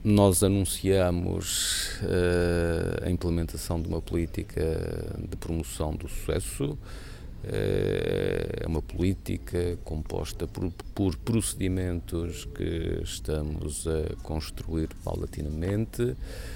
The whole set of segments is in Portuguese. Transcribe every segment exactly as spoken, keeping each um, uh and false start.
Nós anunciamos uh, a implementação de uma política de promoção do sucesso. É uma política composta por, por procedimentos que estamos a construir paulatinamente.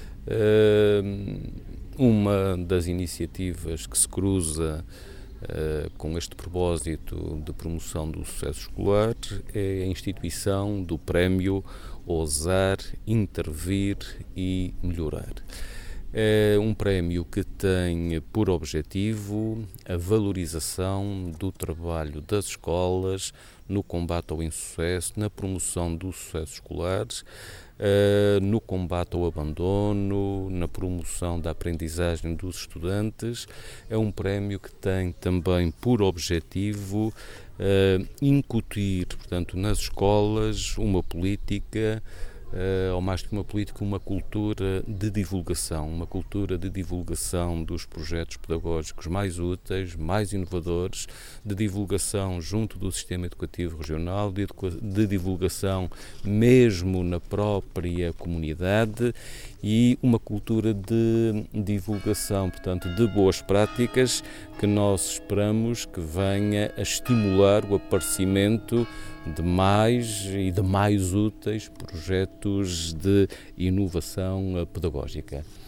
Uma das iniciativas que se cruza Uh, com este propósito de promoção do sucesso escolar é a instituição do prémio Ousar, Intervir e Melhorar. É um prémio que tem por objetivo a valorização do trabalho das escolas no combate ao insucesso, na promoção do sucesso escolar, Uh, no combate ao abandono, na promoção da aprendizagem dos estudantes. É um prémio que tem também por objetivo uh, incutir, portanto, nas escolas uma política, uh, ou mais que uma política, uma cultura de divulgação, uma cultura de divulgação dos projetos pedagógicos mais úteis, mais inovadores, de divulgação junto do sistema educativo regional, de, de divulgação mesmo na própria comunidade e uma cultura de divulgação, portanto, de boas práticas que nós esperamos que venha a estimular o aparecimento de mais e de mais úteis projetos de inovação pedagógica.